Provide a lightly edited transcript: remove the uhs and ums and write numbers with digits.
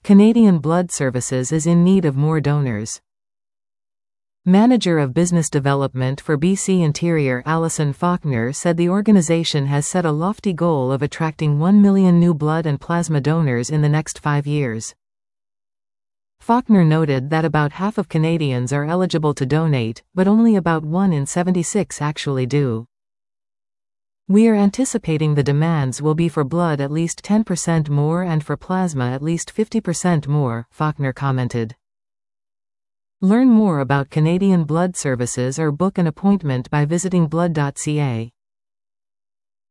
Canadian Blood Services is in need of more donors. Manager of Business Development for BC Interior Alison Faulkner said the organization has set a lofty goal of attracting 1 million new blood and plasma donors in the next 5 years. Faulkner noted that about half of Canadians are eligible to donate, but only about 1 in 76 actually do. We are anticipating the demands will be for blood at least 10% more and for plasma at least 50% more, Faulkner commented. Learn more about Canadian Blood Services or book an appointment by visiting blood.ca.